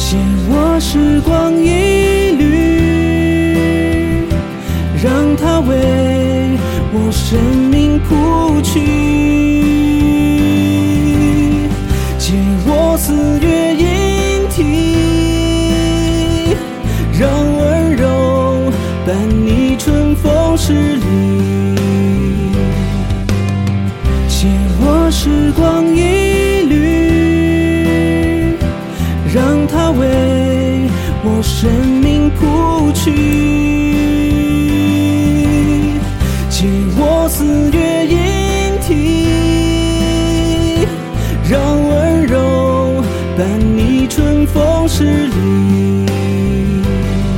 借我时光一缕，让它为我生命谱曲。借我四月莺啼，让温柔伴你春风十里。借我时光一缕，让它为我生命谱曲。借我四月莺啼，让温柔伴你春风十里。